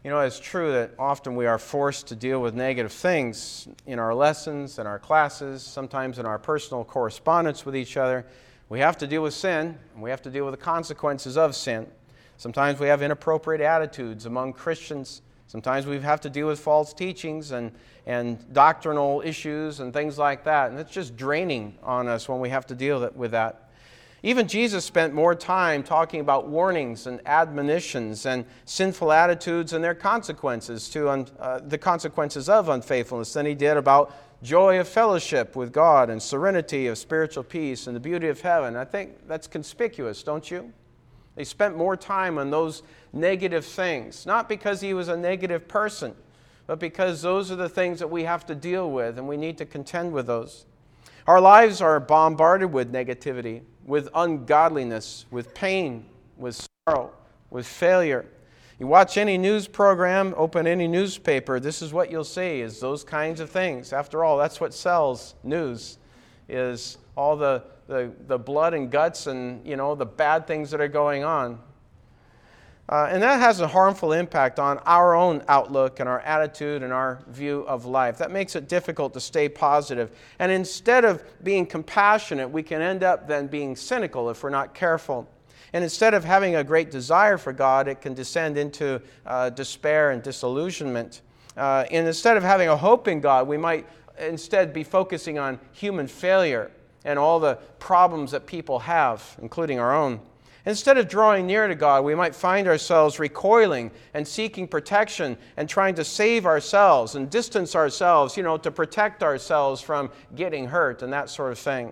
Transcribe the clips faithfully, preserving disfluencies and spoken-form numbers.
You know, it's true that often we are forced to deal with negative things in our lessons, in our classes, sometimes in our personal correspondence with each other. We have to deal with sin, and we have to deal with the consequences of sin. Sometimes we have inappropriate attitudes among Christians. Sometimes we have to deal with false teachings and, and doctrinal issues and things like that. And it's just draining on us when we have to deal with that. Even Jesus spent more time talking about warnings and admonitions and sinful attitudes and their consequences to un, uh, the consequences of unfaithfulness than he did about joy of fellowship with God and serenity of spiritual peace and the beauty of heaven. I think that's conspicuous, don't you? He spent more time on those negative things, not because he was a negative person, but because those are the things that we have to deal with, and we need to contend with those. Our lives are bombarded with negativity, with ungodliness, with pain, with sorrow, with failure. You watch any news program, open any newspaper, this is what you'll see, is those kinds of things. After all, that's what sells news, is all the, the, the blood and guts and, you know, the bad things that are going on. Uh, and that has a harmful impact on our own outlook and our attitude and our view of life. That makes it difficult to stay positive. And instead of being compassionate, we can end up then being cynical if we're not careful. And instead of having a great desire for God, it can descend into uh, despair and disillusionment. Uh, and instead of having a hope in God, we might instead be focusing on human failure and all the problems that people have, including our own. Instead of drawing near to God, we might find ourselves recoiling and seeking protection and trying to save ourselves and distance ourselves, you know, to protect ourselves from getting hurt and that sort of thing.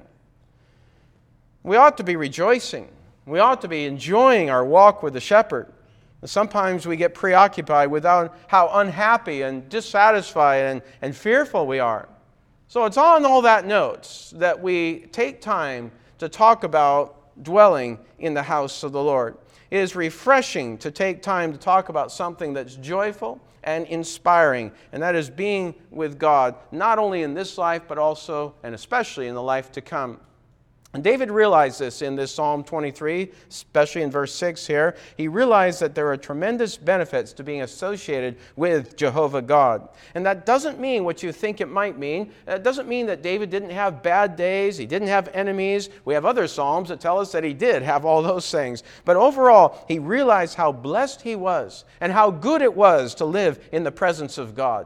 We ought to be rejoicing. We ought to be enjoying our walk with the shepherd. And sometimes we get preoccupied with how unhappy and dissatisfied and, and fearful we are. So it's on all that notes that we take time to talk about dwelling in the house of the Lord. It is refreshing to take time to talk about something that's joyful and inspiring, and that is being with God, not only in this life, but also and especially in the life to come. And David realized this in this Psalm twenty-three, especially in verse six here. He realized that there are tremendous benefits to being associated with Jehovah God. And that doesn't mean what you think it might mean. It doesn't mean that David didn't have bad days, he didn't have enemies. We have other Psalms that tell us that he did have all those things. But overall, he realized how blessed he was and how good it was to live in the presence of God.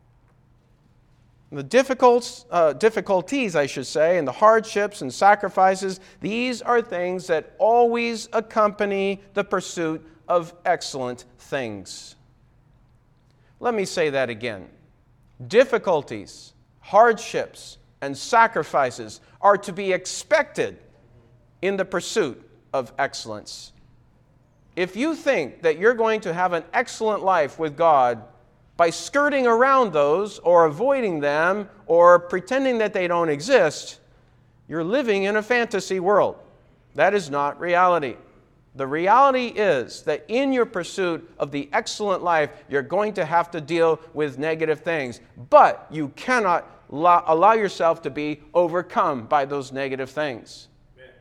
The difficult, uh, difficulties, I should say, and the hardships and sacrifices, these are things that always accompany the pursuit of excellent things. Let me say that again. Difficulties, hardships, and sacrifices are to be expected in the pursuit of excellence. If you think that you're going to have an excellent life with God by skirting around those or avoiding them or pretending that they don't exist, you're living in a fantasy world. That is not reality. The reality is that in your pursuit of the excellent life, you're going to have to deal with negative things. But you cannot allow yourself to be overcome by those negative things.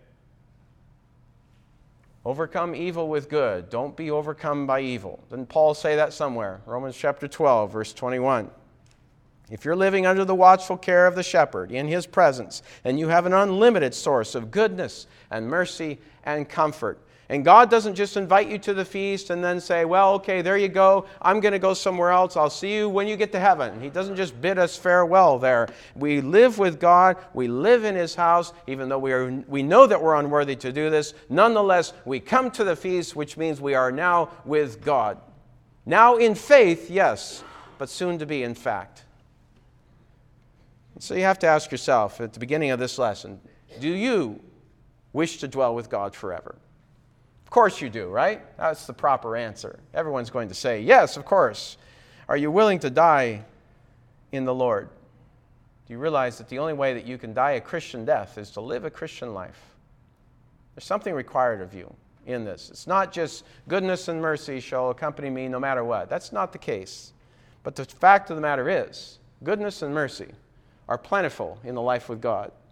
Overcome evil with good. Don't be overcome by evil. Didn't Paul say that somewhere? Romans chapter twelve, verse twenty-one. If you're living under the watchful care of the shepherd in his presence, then you have an unlimited source of goodness and mercy and comfort. And God doesn't just invite you to the feast and then say, well, okay, there you go. I'm going to go somewhere else. I'll see you when you get to heaven. He doesn't just bid us farewell there. We live with God. We live in his house, even though we are, we know that we're unworthy to do this. Nonetheless, we come to the feast, which means we are now with God. Now in faith, yes, but soon to be in fact. So you have to ask yourself at the beginning of this lesson, do you wish to dwell with God forever? Of course you do, right? That's the proper answer. Everyone's going to say, yes, of course. Are you willing to die in the Lord? Do you realize that the only way that you can die a Christian death is to live a Christian life? There's something required of you in this. It's not just goodness and mercy shall accompany me no matter what. That's not the case. But the fact of the matter is, goodness and mercy are plentiful in the life with God.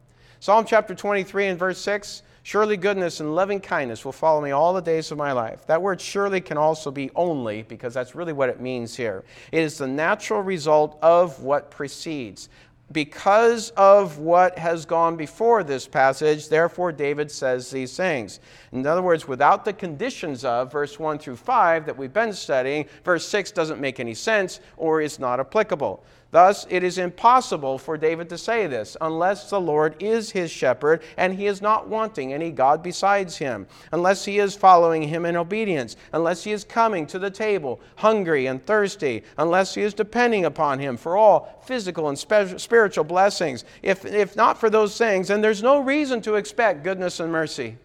Psalm chapter twenty-three and verse six, surely goodness and loving kindness will follow me all the days of my life. That word surely can also be only, because that's really what it means here. It is the natural result of what precedes. Because of what has gone before this passage, therefore David says these things. In other words, without the conditions of verse one through five that we've been studying, verse six doesn't make any sense or is not applicable. Thus, it is impossible for David to say this unless the Lord is his shepherd and he is not wanting any God besides him, unless he is following him in obedience, unless he is coming to the table hungry and thirsty, unless he is depending upon him for all physical and spe- spiritual blessings. If, if not for those things, then there's no reason to expect goodness and mercy.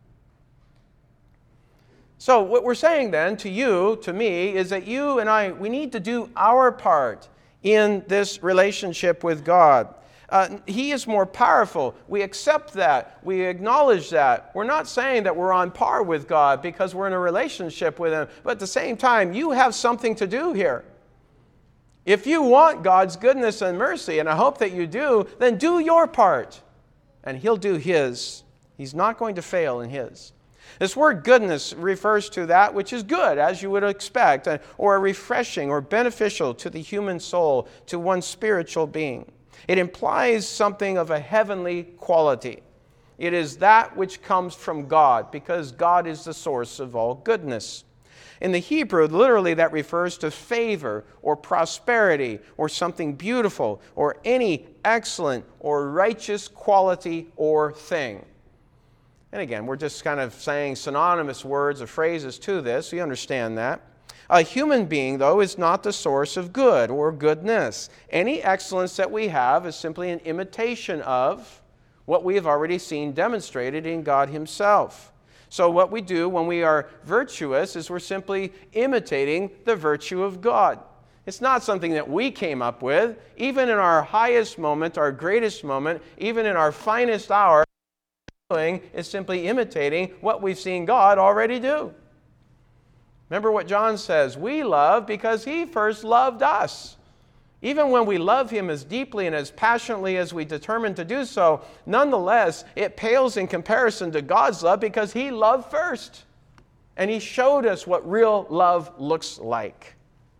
So what we're saying then to you, to me, is that you and I, we need to do our part in this relationship with God. Uh, he is more powerful. We accept that. We acknowledge that. We're not saying that we're on par with God because we're in a relationship with Him. But at the same time, you have something to do here. If you want God's goodness and mercy, and I hope that you do, then do your part. And He'll do His. He's not going to fail in His. This word goodness refers to that which is good, as you would expect, or refreshing or beneficial to the human soul, to one's spiritual being. It implies something of a heavenly quality. It is that which comes from God, because God is the source of all goodness. In the Hebrew, literally that refers to favor or prosperity or something beautiful or any excellent or righteous quality or thing. And again, we're just kind of saying synonymous words or phrases to this. You understand that. A human being, though, is not the source of good or goodness. Any excellence that we have is simply an imitation of what we have already seen demonstrated in God Himself. So what we do when we are virtuous is we're simply imitating the virtue of God. It's not something that we came up with. Even in our highest moment, our greatest moment, even in our finest hour, is simply imitating what we've seen God already do. Remember what John says, we love because He first loved us. Even when we love Him as deeply and as passionately as we determine to do so, nonetheless, it pales in comparison to God's love because He loved first. And He showed us what real love looks like.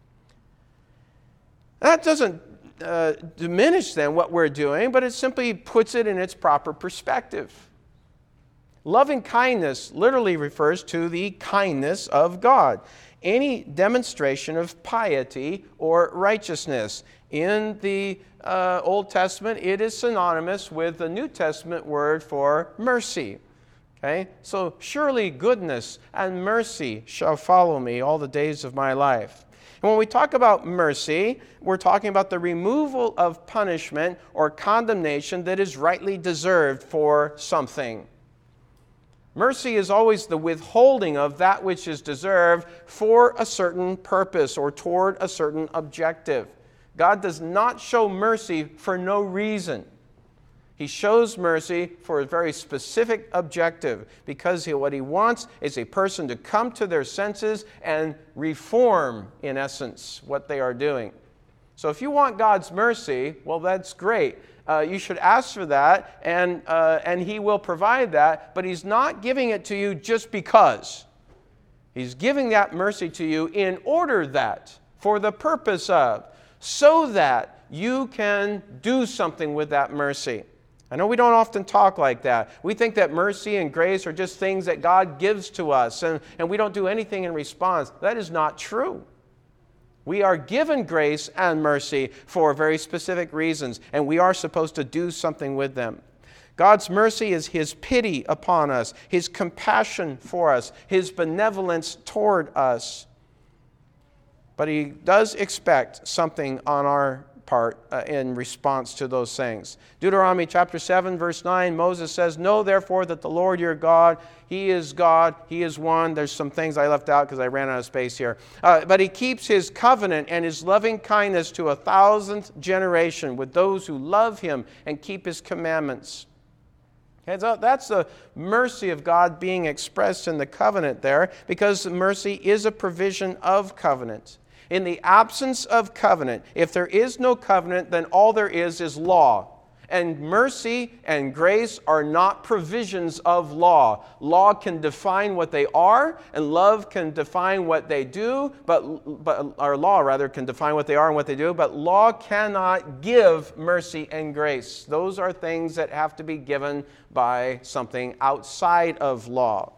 That doesn't uh, diminish then what we're doing, but it simply puts it in its proper perspective. Loving kindness literally refers to the kindness of God. Any demonstration of piety or righteousness. In the uh, Old Testament, it is synonymous with the New Testament word for mercy. Okay? So, surely goodness and mercy shall follow me all the days of my life. And when we talk about mercy, we're talking about the removal of punishment or condemnation that is rightly deserved for something. Mercy is always the withholding of that which is deserved for a certain purpose or toward a certain objective. God does not show mercy for no reason. He shows mercy for a very specific objective, because he, what He wants is a person to come to their senses and reform, in essence, what they are doing. So if you want God's mercy, well, that's great. Uh, you should ask for that, and uh, and He will provide that, but He's not giving it to you just because. He's giving that mercy to you in order that, for the purpose of, so that you can do something with that mercy. I know we don't often talk like that. We think that mercy and grace are just things that God gives to us, and, and we don't do anything in response. That is not true. We are given grace and mercy for very specific reasons, and we are supposed to do something with them. God's mercy is His pity upon us, His compassion for us, His benevolence toward us. But He does expect something on our part uh, in response to those things. Deuteronomy chapter seven, verse nine, Moses says, know therefore that the Lord your God, He is God, He is one. There's some things I left out because I ran out of space here. Uh, but He keeps His covenant and His loving kindness to a thousandth generation with those who love Him and keep His commandments. Okay, so that's the mercy of God being expressed in the covenant there, because mercy is a provision of covenant. In the absence of covenant, if there is no covenant, then all there is is law. And mercy and grace are not provisions of law. Law can define what they are, and love can define what they do, but, but our law, rather, can define what they are and what they do, but law cannot give mercy and grace. Those are things that have to be given by something outside of law.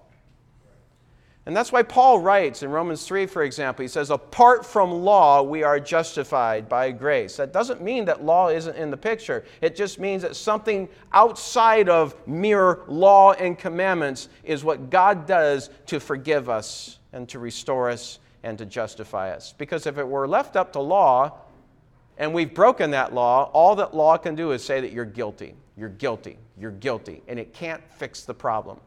And that's why Paul writes in Romans three, for example, he says, apart from law, we are justified by grace. That doesn't mean that law isn't in the picture. It just means that something outside of mere law and commandments is what God does to forgive us and to restore us and to justify us. Because if it were left up to law and we've broken that law, all that law can do is say that you're guilty, you're guilty, you're guilty, and it can't fix the problem.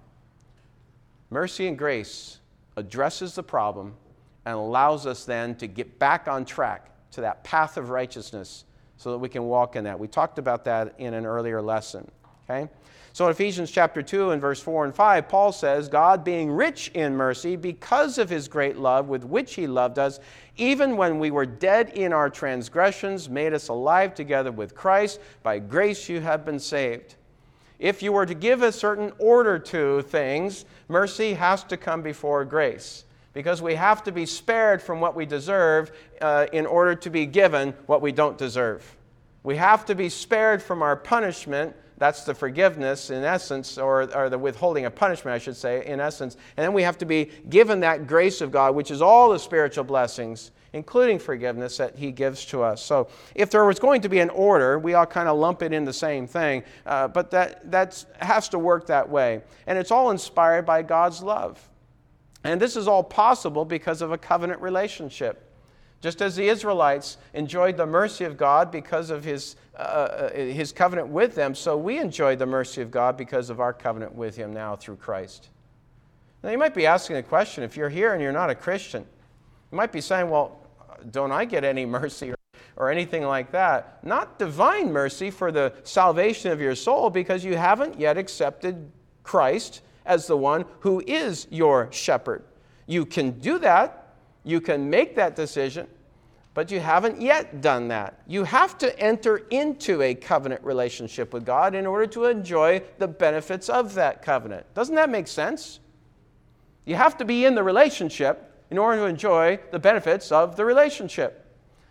Mercy and grace addresses the problem and allows us then to get back on track to that path of righteousness so that we can walk in that. We talked about that in an earlier lesson. Okay? So in Ephesians chapter two and verse four and five, Paul says, God being rich in mercy because of his great love with which he loved us, even when we were dead in our transgressions, made us alive together with Christ. By grace you have been saved. If you were to give a certain order to things, mercy has to come before grace, because we have to be spared from what we deserve uh, in order to be given what we don't deserve. We have to be spared from our punishment. That's the forgiveness in essence, or, or the withholding of punishment, I should say, in essence. And then we have to be given that grace of God, which is all the spiritual blessings, including forgiveness, that he gives to us. So if there was going to be an order, we all kind of lump it in the same thing, uh, but that that's, has to work that way. And it's all inspired by God's love. And this is all possible because of a covenant relationship. Just as the Israelites enjoyed the mercy of God because of his, uh, his covenant with them, so we enjoy the mercy of God because of our covenant with him now through Christ. Now you might be asking a question, if you're here and you're not a Christian, you might be saying, well, don't I get any mercy or, or anything like that? Not divine mercy for the salvation of your soul, because you haven't yet accepted Christ as the one who is your shepherd. You can do that. You can make that decision, but you haven't yet done that. You have to enter into a covenant relationship with God in order to enjoy the benefits of that covenant. Doesn't that make sense? You have to be in the relationship in order to enjoy the benefits of the relationship.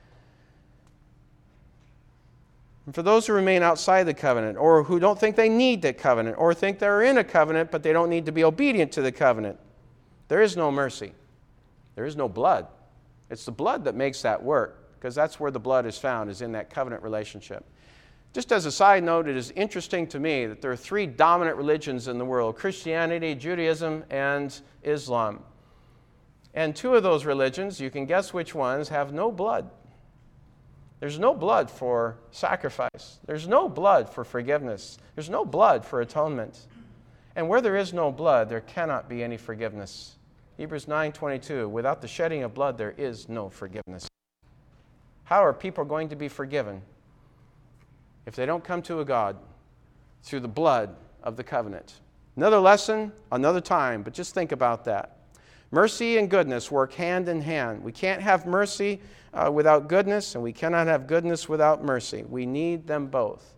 And for those who remain outside the covenant, or who don't think they need the covenant, or think they're in a covenant but they don't need to be obedient to the covenant, there is no mercy. There is no blood. It's the blood that makes that work, because that's where the blood is found, is in that covenant relationship. Just as a side note, it is interesting to me that there are three dominant religions in the world: Christianity, Judaism, and Islam. And two of those religions, you can guess which ones, have no blood. There's no blood for sacrifice. There's no blood for forgiveness. There's no blood for atonement. And where there is no blood, there cannot be any forgiveness. Hebrews nine twenty-two, without the shedding of blood, there is no forgiveness. How are people going to be forgiven if they don't come to a God through the blood of the covenant? Another lesson, another time, but just think about that. Mercy and goodness work hand in hand. We can't have mercy uh, without goodness, and we cannot have goodness without mercy. We need them both.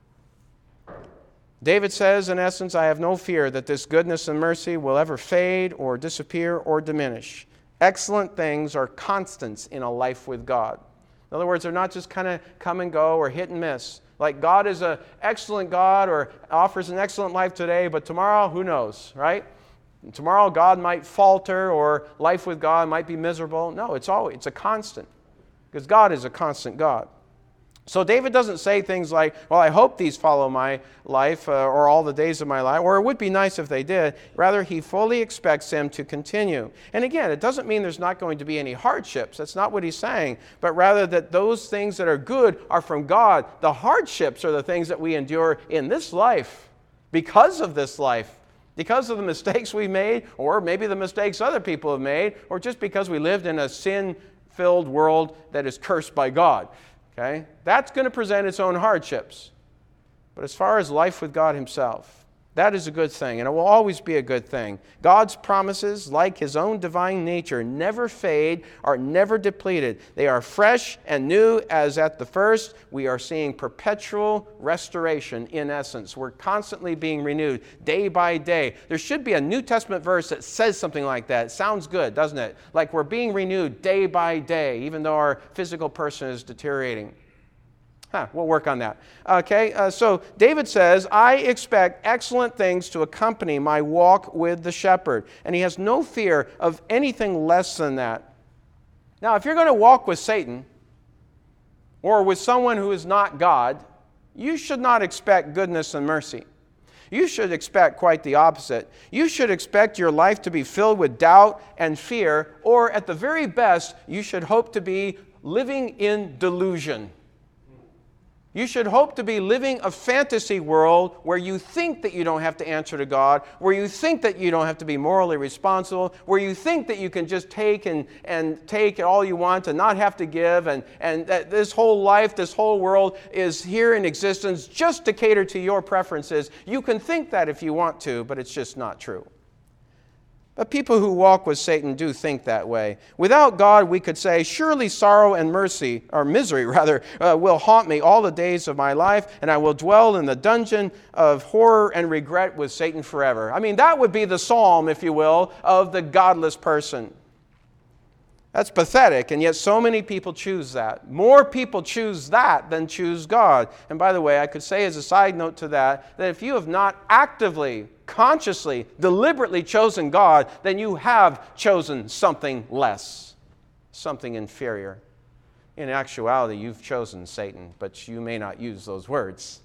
David says, in essence, I have no fear that this goodness and mercy will ever fade or disappear or diminish. Excellent things are constants in a life with God. In other words, they're not just kind of come and go or hit and miss. Like God is an excellent God or offers an excellent life today, but tomorrow, who knows, right? And tomorrow God might falter, or life with God might be miserable. No, it's always it's a constant, because God is a constant God. So David doesn't say things like, well, I hope these follow my life uh, or all the days of my life, or it would be nice if they did. Rather, he fully expects them to continue. And again, it doesn't mean there's not going to be any hardships. That's not what he's saying. But rather that those things that are good are from God. The hardships are the things that we endure in this life, because of this life. Because of the mistakes we made, or maybe the mistakes other people have made, or just because we lived in a sin-filled world that is cursed by God. Okay? That's going to present its own hardships. But as far as life with God himself, That is a good thing, and it will always be a good thing. God's promises, like His own divine nature, never fade, are never depleted. They are fresh and new as at the first. We are seeing perpetual restoration in essence. We're constantly being renewed day by day. There should be a New Testament verse that says something like that. It sounds good, doesn't it? Like we're being renewed day by day, even though our physical person is deteriorating. Huh, we'll work on that. Okay, uh, so David says, I expect excellent things to accompany my walk with the shepherd. And he has no fear of anything less than that. Now, if you're going to walk with Satan or with someone who is not God, you should not expect goodness and mercy. You should expect quite the opposite. You should expect your life to be filled with doubt and fear, or at the very best, you should hope to be living in delusion. You should hope to be living a fantasy world where you think that you don't have to answer to God, where you think that you don't have to be morally responsible, where you think that you can just take and, and take all you want and not have to give, and, and that this whole life, this whole world is here in existence just to cater to your preferences. You can think that if you want to, but it's just not true. But people who walk with Satan do think that way. Without God, we could say, surely sorrow and mercy, or misery rather, uh, will haunt me all the days of my life, and I will dwell in the dungeon of horror and regret with Satan forever. I mean, that would be the psalm, if you will, of the godless person. That's pathetic, and yet so many people choose that. More people choose that than choose God. And by the way, I could say as a side note to that, that if you have not actively, consciously, deliberately chosen God, then you have chosen something less, something inferior. In actuality, you've chosen Satan, but you may not use those words.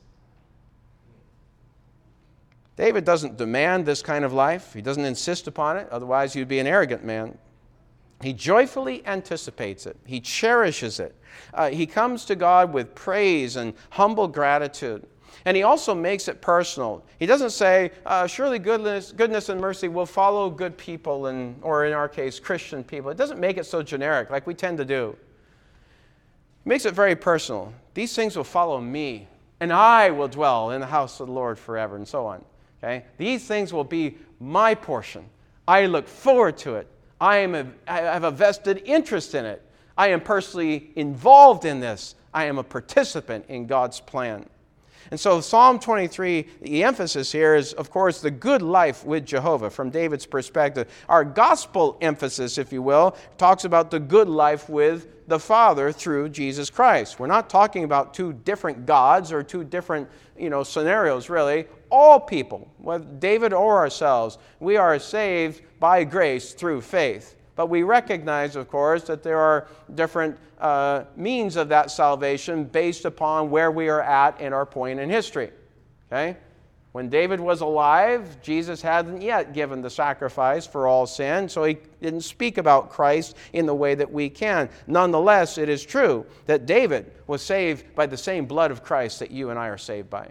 David doesn't demand this kind of life. He doesn't insist upon it, otherwise you'd be an arrogant man. He joyfully anticipates it. He cherishes it. Uh, he comes to God with praise and humble gratitude. And he also makes it personal. He doesn't say, uh, surely goodness, goodness and mercy will follow good people, and, or in our case, Christian people. It doesn't make it so generic like we tend to do. He makes it very personal. These things will follow me, and I will dwell in the house of the Lord forever, and so on. Okay? These things will be my portion. I look forward to it. I am a, I have a vested interest in it. I am personally involved in this. I am a participant in God's plan. And so Psalm twenty-three, the emphasis here is, of course, the good life with Jehovah from David's perspective. Our gospel emphasis, if you will, talks about the good life with the Father through Jesus Christ. We're not talking about two different gods or two different, you know, scenarios, really. All people, whether David or ourselves, we are saved by grace through faith. But we recognize, of course, that there are different uh, means of that salvation based upon where we are at in our point in history. Okay? When David was alive, Jesus hadn't yet given the sacrifice for all sin, so he didn't speak about Christ in the way that we can. Nonetheless, it is true that David was saved by the same blood of Christ that you and I are saved by.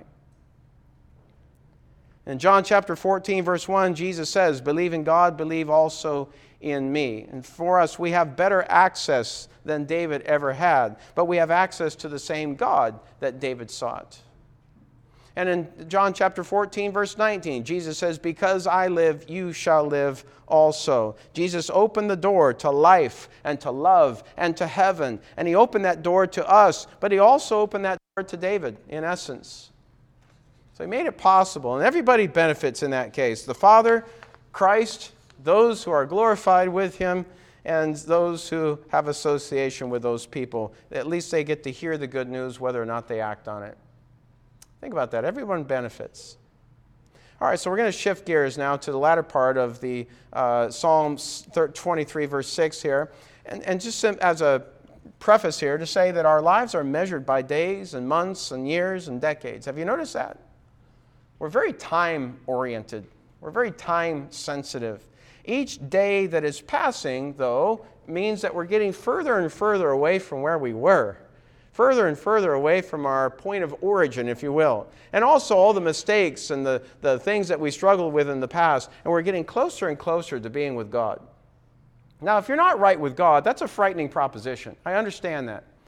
In John chapter fourteen, verse one, Jesus says, believe in God, believe also in me. And for us, we have better access than David ever had, but we have access to the same God that David sought. And in John chapter fourteen, verse nineteen, Jesus says, because I live, you shall live also. Jesus opened the door to life and to love and to heaven, and he opened that door to us, but he also opened that door to David, in essence. So he made it possible, and everybody benefits in that case. The Father, Christ, those who are glorified with him, and those who have association with those people. At least they get to hear the good news whether or not they act on it. Think about that. Everyone benefits. All right, so we're going to shift gears now to the latter part of the uh, Psalms twenty-three, verse six here. And, and just as a preface here, to say that our lives are measured by days and months and years and decades. Have you noticed that? We're very time-oriented. We're very time-sensitive. Each day that is passing, though, means that we're getting further and further away from where we were. Further and further away from our point of origin, if you will. And also all the mistakes and the, the things that we struggled with in the past. And we're getting closer and closer to being with God. Now, if you're not right with God, that's a frightening proposition. I understand that.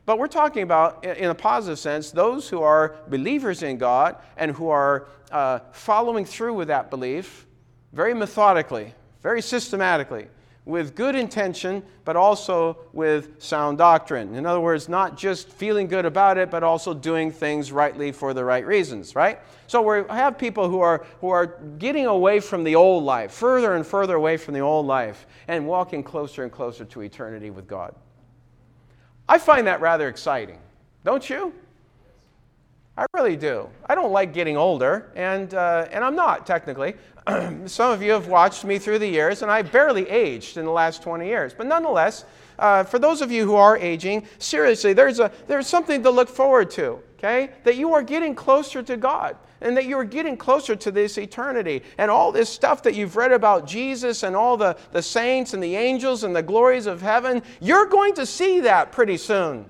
But we're talking about, in a positive sense, those who are believers in God and who are uh, following through with that belief very methodically, very systematically, with good intention, but also with sound doctrine. In other words, not just feeling good about it, but also doing things rightly for the right reasons, right? So we have people who are who are getting away from the old life, further and further away from the old life, and walking closer and closer to eternity with God. I find that rather exciting, don't you? I really do. I don't like getting older, and uh, and I'm not, technically. Some of you have watched me through the years, and I barely aged in the last twenty years. But nonetheless, uh, for those of you who are aging, seriously, there's a there's something to look forward to, okay? That you are getting closer to God, and that you are getting closer to this eternity. And all this stuff that you've read about Jesus and all the, the saints and the angels and the glories of heaven, you're going to see that pretty soon.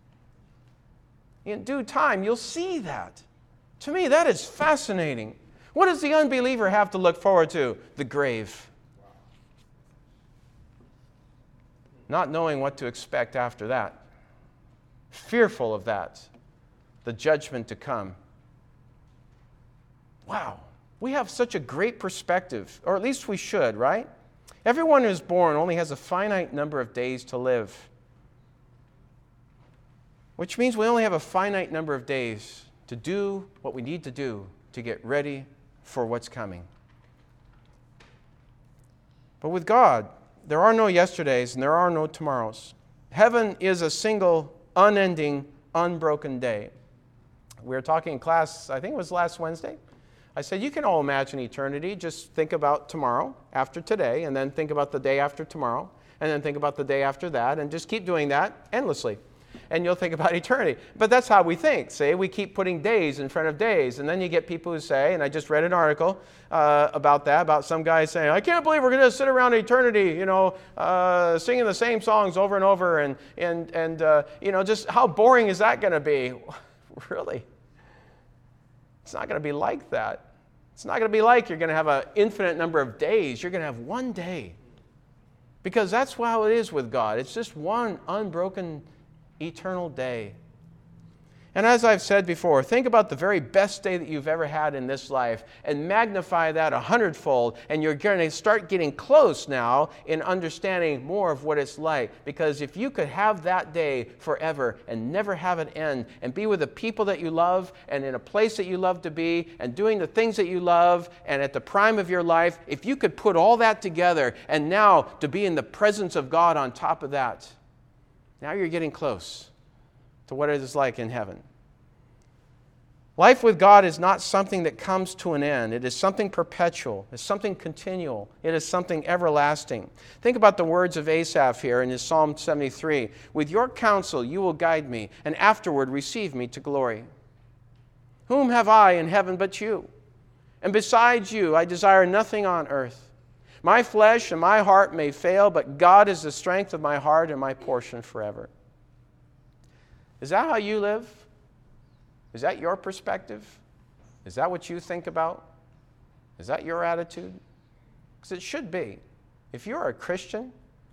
In due time, you'll see that. To me, that is fascinating. What does the unbeliever have to look forward to? The grave. Not knowing what to expect after that. Fearful of that. The judgment to come. Wow. We have such a great perspective, or at least we should, right? Everyone who's born only has a finite number of days to live. Which means we only have a finite number of days to do what we need to do to get ready for what's coming. But with God, there are no yesterdays and there are no tomorrows. Heaven is a single, unending, unbroken day. We were talking in class, I think it was last Wednesday. I said, you can all imagine eternity. Just think about tomorrow after today, and then think about the day after tomorrow, and then think about the day after that, and just keep doing that endlessly. And you'll think about eternity. But that's how we think, see? We keep putting days in front of days. And then you get people who say, and I just read an article uh, about that, about some guy saying, I can't believe we're going to sit around eternity, you know, uh, singing the same songs over and over. And, and, and uh, you know, just how boring is that going to be? Really? It's not going to be like that. It's not going to be like you're going to have an infinite number of days. You're going to have one day. Because that's how it is with God. It's just one unbroken eternal day. And as I've said before, think about the very best day that you've ever had in this life and magnify that a hundredfold, and you're going to start getting close now in understanding more of what it's like. Because if you could have that day forever and never have it end, and be with the people that you love and in a place that you love to be and doing the things that you love and at the prime of your life, if you could put all that together and now to be in the presence of God on top of that, now you're getting close to what it is like in heaven. Life with God is not something that comes to an end. It is something perpetual. It's something continual. It is something everlasting. Think about the words of Asaph here in his Psalm seventy-three. With your counsel you will guide me, and afterward receive me to glory. Whom have I in heaven but you? And besides you I desire nothing on earth. My flesh and my heart may fail, but God is the strength of my heart and my portion forever. Is that how you live? Is that your perspective? Is that what you think about? Is that your attitude? Because it should be. If you're a Christian,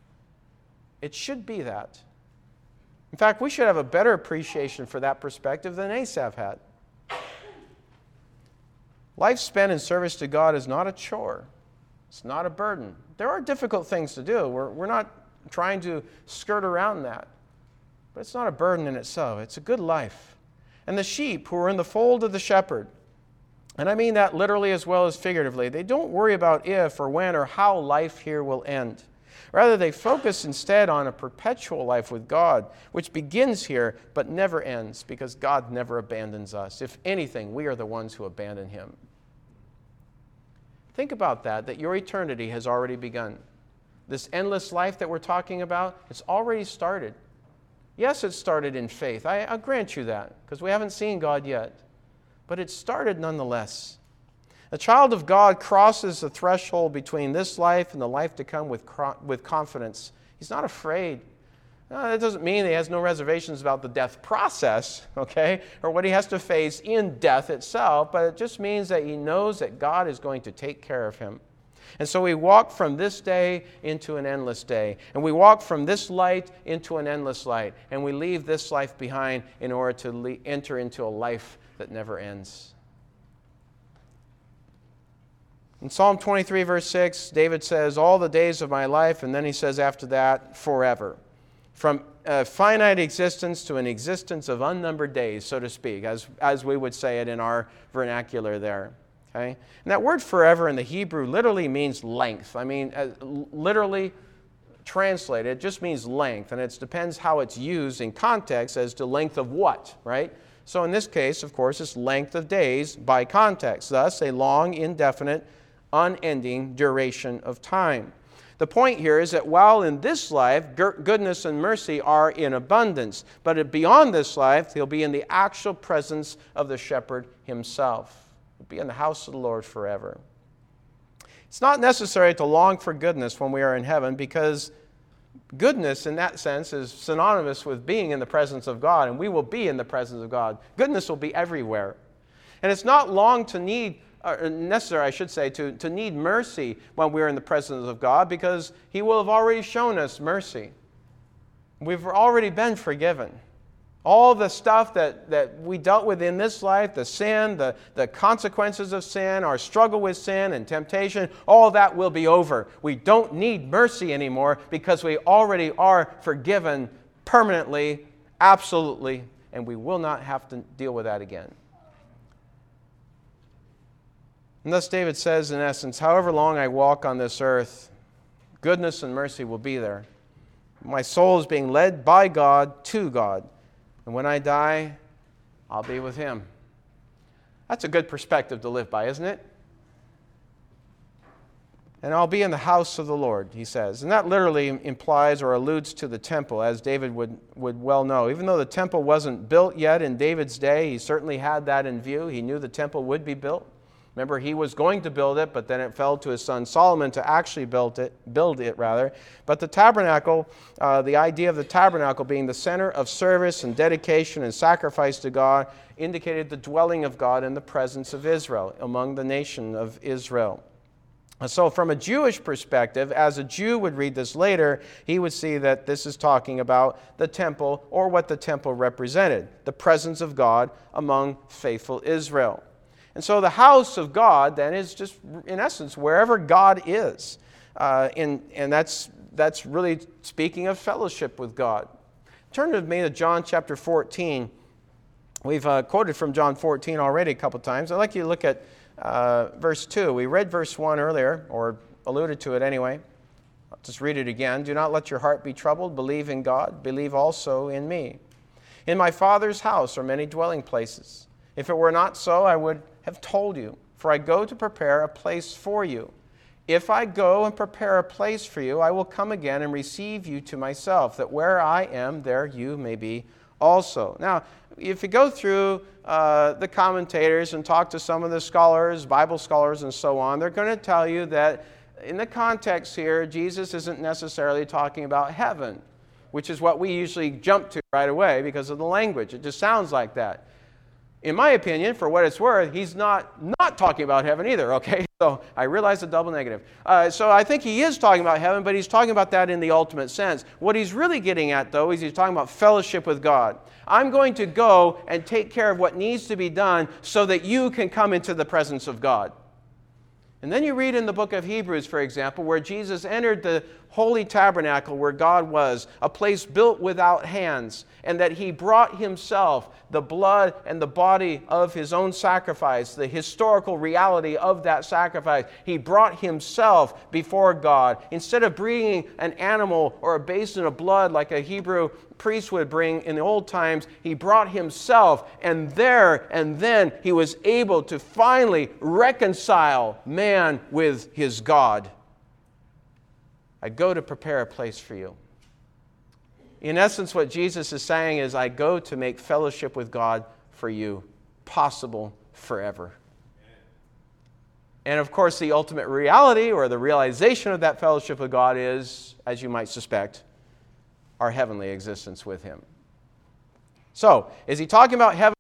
it should be that. In fact, we should have a better appreciation for that perspective than Asaph had. Life spent in service to God is not a chore. It's not a burden. There are difficult things to do. We're, we're not trying to skirt around that. But it's not a burden in itself. It's a good life. And the sheep who are in the fold of the shepherd, and I mean that literally as well as figuratively, they don't worry about if or when or how life here will end. Rather, they focus instead on a perpetual life with God, which begins here but never ends, because God never abandons us. If anything, we are the ones who abandon Him. Think about that, that your eternity has already begun. This endless life that we're talking about, it's already started. Yes, it started in faith. I, I'll grant you that, because we haven't seen God yet. But it started nonetheless. A child of God crosses the threshold between this life and the life to come with, with confidence. He's not afraid. No, that doesn't mean that he has no reservations about the death process, okay, or what he has to face in death itself, but it just means that he knows that God is going to take care of him. And so we walk from this day into an endless day. And we walk from this light into an endless light. And we leave this life behind in order to le- enter into a life that never ends. In Psalm twenty-three, verse six, David says, all the days of my life, and then he says after that, forever. From a finite existence to an existence of unnumbered days, so to speak, as, as we would say it in our vernacular there. Okay? And that word forever in the Hebrew literally means length. I mean, uh, literally translated, it just means length. And it depends how it's used in context as to length of what, right? So in this case, of course, it's length of days by context. Thus, a long, indefinite, unending duration of time. The point here is that while in this life, goodness and mercy are in abundance, but beyond this life, he'll be in the actual presence of the shepherd himself. He'll be in the house of the Lord forever. It's not necessary to long for goodness when we are in heaven, because goodness in that sense is synonymous with being in the presence of God, and we will be in the presence of God. Goodness will be everywhere. And it's not long to need Or necessary, I should say, to, to need mercy when we're in the presence of God, because he will have already shown us mercy. We've already been forgiven. All the stuff that, that we dealt with in this life, the sin, the, the consequences of sin, our struggle with sin and temptation, all that will be over. We don't need mercy anymore because we already are forgiven permanently, absolutely, and we will not have to deal with that again. And thus David says, in essence, however long I walk on this earth, goodness and mercy will be there. My soul is being led by God to God. And when I die, I'll be with him. That's a good perspective to live by, isn't it? And I'll be in the house of the Lord, he says. And that literally implies or alludes to the temple, as David would, would well know. Even though the temple wasn't built yet in David's day, he certainly had that in view. He knew the temple would be built. Remember, he was going to build it, but then it fell to his son Solomon to actually build it, build it rather. But the tabernacle, uh, the idea of the tabernacle being the center of service and dedication and sacrifice to God, indicated the dwelling of God in the presence of Israel, among the nation of Israel. So from a Jewish perspective, as a Jew would read this later, he would see that this is talking about the temple, or what the temple represented, the presence of God among faithful Israel. And so the house of God, then, is just, in essence, wherever God is. Uh, and and that's, that's really speaking of fellowship with God. Turn with me to John chapter fourteen. We've uh, quoted from John fourteen already a couple times. I'd like you to look at uh, verse two. We read verse one earlier, or alluded to it anyway. I'll just read it again. Do not let your heart be troubled. Believe in God. Believe also in me. In my Father's house are many dwelling places. If it were not so, I would have told you, for I go to prepare a place for you. If I go and prepare a place for you, I will come again and receive you to myself, that where I am, there you may be also. Now, if you go through uh, the commentators and talk to some of the scholars, Bible scholars and so on, they're going to tell you that in the context here, Jesus isn't necessarily talking about heaven, which is what we usually jump to right away because of the language. It just sounds like that. In my opinion, for what it's worth, he's not not talking about heaven either, okay? So I realize the double negative. Uh, so I think he is talking about heaven, but he's talking about that in the ultimate sense. What he's really getting at, though, is he's talking about fellowship with God. I'm going to go and take care of what needs to be done so that you can come into the presence of God. And then you read in the book of Hebrews, for example, where Jesus entered the holy tabernacle where God was, a place built without hands, and that he brought himself the blood and the body of his own sacrifice, the historical reality of that sacrifice. He brought himself before God. Instead of bringing an animal or a basin of blood like a Hebrew priest would bring in the old times, he brought himself, and there and then he was able to finally reconcile man with his God. I go to prepare a place for you. In essence, what Jesus is saying is, I go to make fellowship with God for you possible forever. And of course, the ultimate reality or the realization of that fellowship with God is, as you might suspect, our heavenly existence with him. So, is he talking about heaven?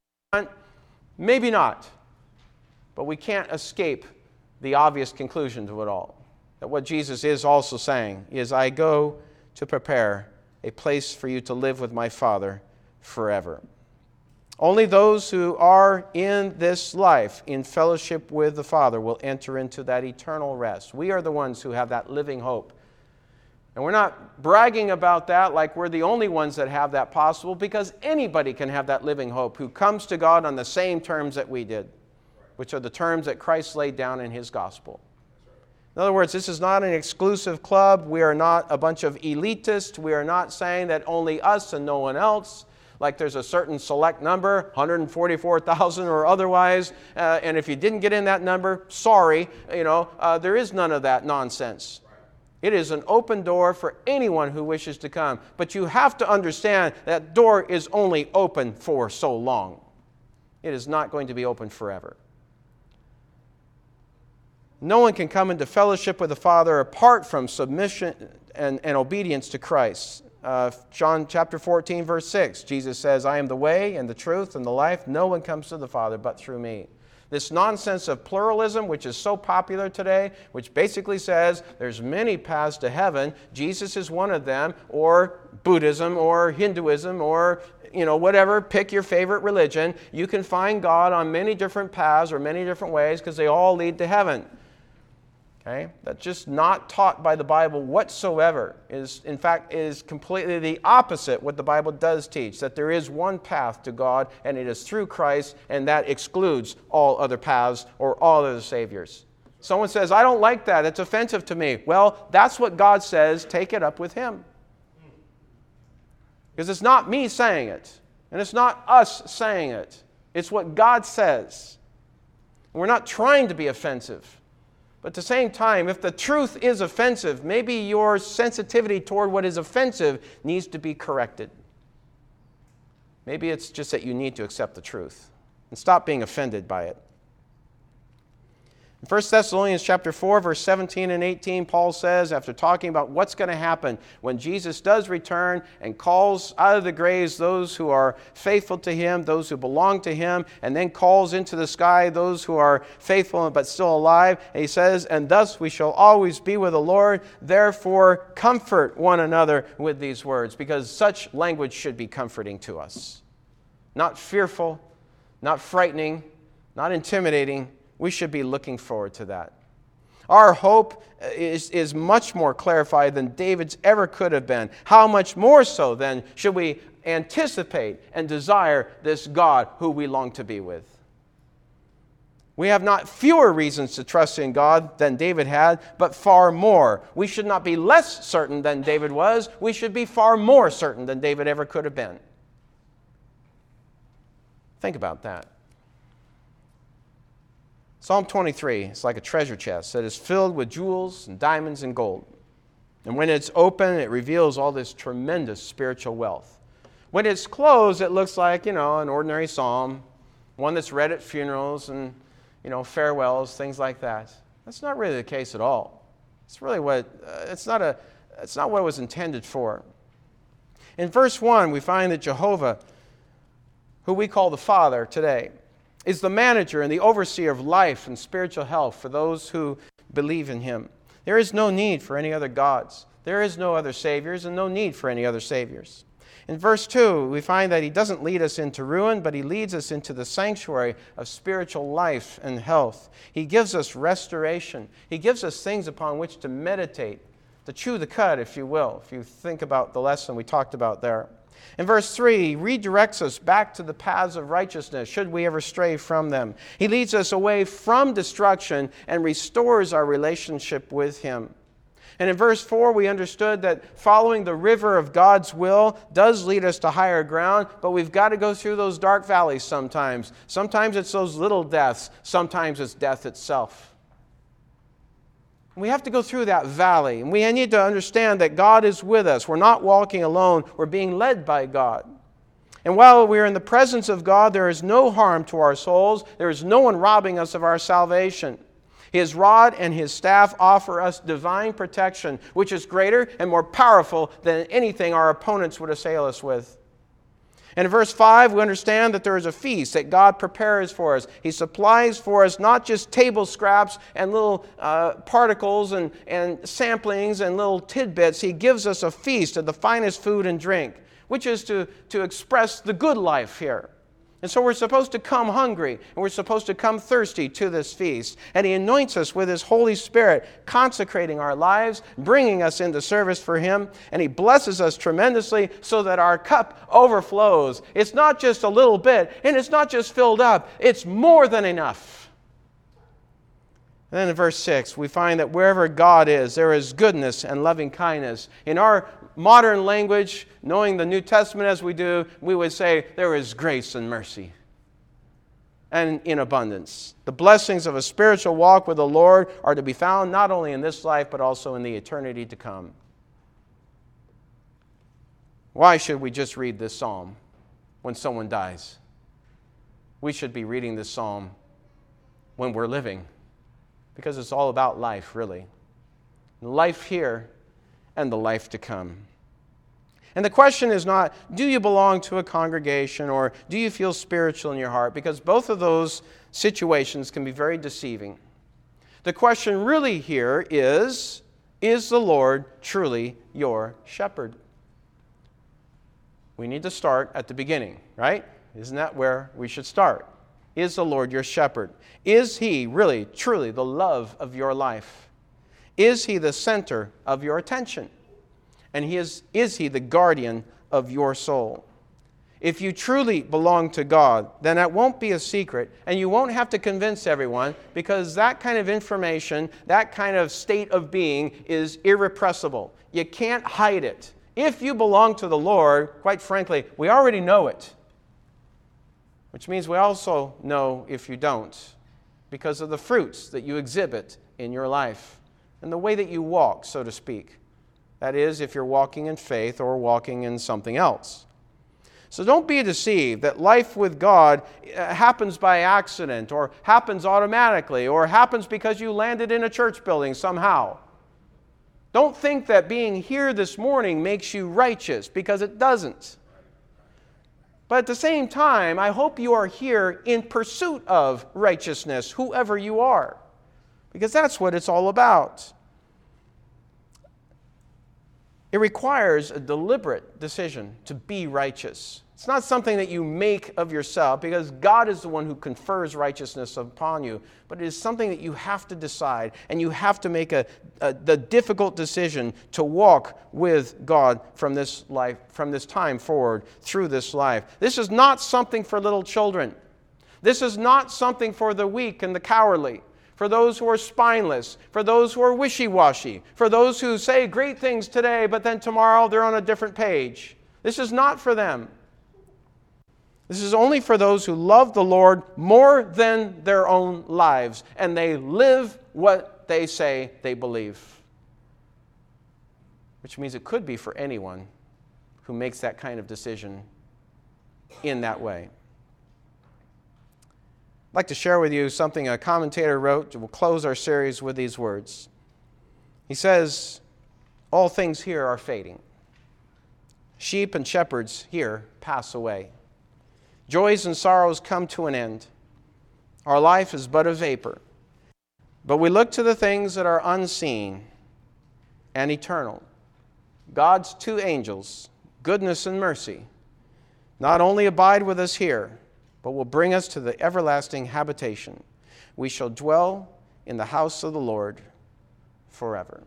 Maybe not. But we can't escape the obvious conclusion to it all. that what Jesus is also saying is, I go to prepare a place for you to live with my Father forever. Only those who are in this life in fellowship with the Father will enter into that eternal rest. We are the ones who have that living hope. And we're not bragging about that like we're the only ones that have that possible, because anybody can have that living hope who comes to God on the same terms that we did, which are the terms that Christ laid down in His gospel. In other words, this is not an exclusive club. We are not a bunch of elitists. We are not saying that only us and no one else, like there's a certain select number, one hundred forty-four thousand or otherwise, uh, and if you didn't get in that number, sorry, you know, uh, there is none of that nonsense. It is an open door for anyone who wishes to come. But you have to understand that door is only open for so long. It is not going to be open forever. No one can come into fellowship with the Father apart from submission and, and obedience to Christ. Uh, John chapter fourteen, verse six, Jesus says, I am the way and the truth and the life. No one comes to the Father but through me. This nonsense of pluralism, which is so popular today, which basically says there's many paths to heaven, Jesus is one of them, or Buddhism, or Hinduism, or you know, whatever, pick your favorite religion. You can find God on many different paths or many different ways because they all lead to heaven. Okay? That's just not taught by the Bible whatsoever. It is, in fact, is completely the opposite what the Bible does teach, that there is one path to God, and it is through Christ, and that excludes all other paths or all other saviors. Someone says, I don't like that. It's offensive to me. Well, that's what God says. Take it up with Him. Because it's not me saying it, and it's not us saying it. It's what God says. And we're not trying to be offensive. But at the same time, if the truth is offensive, maybe your sensitivity toward what is offensive needs to be corrected. Maybe it's just that you need to accept the truth and stop being offended by it. In First Thessalonians chapter four, verse seventeen and eighteen, Paul says, after talking about what's going to happen when Jesus does return and calls out of the graves those who are faithful to Him, those who belong to Him, and then calls into the sky those who are faithful but still alive. And he says, and thus we shall always be with the Lord. Therefore, comfort one another with these words, because such language should be comforting to us. Not fearful, not frightening, not intimidating. We should be looking forward to that. Our hope is, is much more clarified than David's ever could have been. How much more so, then, should we anticipate and desire this God who we long to be with? We have not fewer reasons to trust in God than David had, but far more. We should not be less certain than David was. We should be far more certain than David ever could have been. Think about that. Psalm twenty-three is like a treasure chest that is filled with jewels and diamonds and gold. And when it's open, it reveals all this tremendous spiritual wealth. When it's closed, it looks like, you know, an ordinary psalm, one that's read at funerals and, you know, farewells, things like that. That's not really the case at all. It's really what, uh, it's not a, it's not what it was intended for. In verse one, we find that Jehovah, who we call the Father today, is the manager and the overseer of life and spiritual health for those who believe in Him. There is no need for any other gods. There is no other saviors and no need for any other saviors. In verse two, we find that He doesn't lead us into ruin, but He leads us into the sanctuary of spiritual life and health. He gives us restoration. He gives us things upon which to meditate, to chew the cud, if you will, if you think about the lesson we talked about there. In verse three, He redirects us back to the paths of righteousness, should we ever stray from them. He leads us away from destruction and restores our relationship with Him. And in verse four, we understood that following the river of God's will does lead us to higher ground, but we've got to go through those dark valleys sometimes. Sometimes it's those little deaths. Sometimes it's death itself. We have to go through that valley, and we need to understand that God is with us. We're not walking alone. We're being led by God. And while we're in the presence of God, there is no harm to our souls. There is no one robbing us of our salvation. His rod and His staff offer us divine protection, which is greater and more powerful than anything our opponents would assail us with. And in verse five, we understand that there is a feast that God prepares for us. He supplies for us not just table scraps and little uh, particles and, and samplings and little tidbits. He gives us a feast of the finest food and drink, which is to, to express the good life here. And so we're supposed to come hungry, and we're supposed to come thirsty to this feast. And He anoints us with His Holy Spirit, consecrating our lives, bringing us into service for Him. And He blesses us tremendously so that our cup overflows. It's not just a little bit, and it's not just filled up. It's more than enough. And then in verse six, we find that wherever God is, there is goodness and loving kindness. In our modern language, knowing the New Testament as we do, we would say there is grace and mercy, and in abundance. The blessings of a spiritual walk with the Lord are to be found not only in this life, but also in the eternity to come. Why should we just read this psalm when someone dies? We should be reading this psalm when we're living, because it's all about life, really. Life here and the life to come. And the question is not, do you belong to a congregation or do you feel spiritual in your heart? Because both of those situations can be very deceiving. The question really here is, is the Lord truly your shepherd? We need to start at the beginning, right? Isn't that where we should start? Is the Lord your shepherd? Is He really, truly the love of your life? Is He the center of your attention? And he is, is He the guardian of your soul? If you truly belong to God, then that won't be a secret, and you won't have to convince everyone, because that kind of information, that kind of state of being is irrepressible. You can't hide it. If you belong to the Lord, quite frankly, we already know it. Which means we also know if you don't, because of the fruits that you exhibit in your life and the way that you walk, so to speak. That is, if you're walking in faith or walking in something else. So don't be deceived that life with God happens by accident or happens automatically or happens because you landed in a church building somehow. Don't think that being here this morning makes you righteous, because it doesn't. But at the same time, I hope you are here in pursuit of righteousness, whoever you are, because that's what it's all about. It requires a deliberate decision to be righteous. It's not something that you make of yourself, because God is the one who confers righteousness upon you. But it is something that you have to decide, and you have to make a, a the difficult decision to walk with God from this life, from this time forward, through this life. This is not something for little children. This is not something for the weak and the cowardly, for those who are spineless, for those who are wishy-washy, for those who say great things today, but then tomorrow they're on a different page. This is not for them. This is only for those who love the Lord more than their own lives, and they live what they say they believe. Which means it could be for anyone who makes that kind of decision in that way. I'd like to share with you something a commentator wrote. We'll close our series with these words. He says, all things here are fading. Sheep and shepherds here pass away. Joys and sorrows come to an end. Our life is but a vapor. But we look to the things that are unseen and eternal. God's two angels, goodness and mercy, not only abide with us here, but will bring us to the everlasting habitation. We shall dwell in the house of the Lord forever.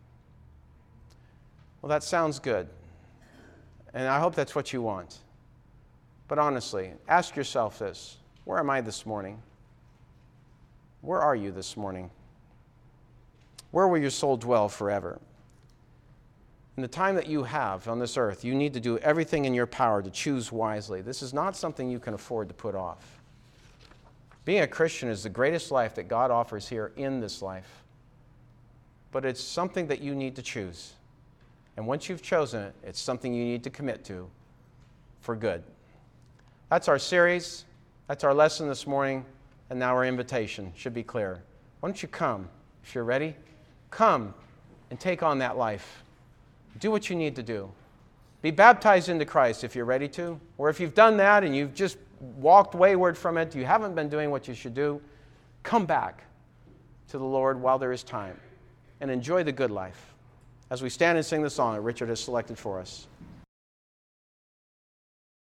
Well, that sounds good. And I hope that's what you want. But honestly, ask yourself this. Where am I this morning? Where are you this morning? Where will your soul dwell forever? In the time that you have on this earth, you need to do everything in your power to choose wisely. This is not something you can afford to put off. Being a Christian is the greatest life that God offers here in this life. But it's something that you need to choose. And once you've chosen it, it's something you need to commit to for good. That's our series. That's our lesson this morning. And now our invitation should be clear. Why don't you come, if you're ready? Come and take on that life. Do what you need to do. Be baptized into Christ if you're ready to. Or if you've done that and you've just walked wayward from it, you haven't been doing what you should do, come back to the Lord while there is time and enjoy the good life as we stand and sing the song that Richard has selected for us.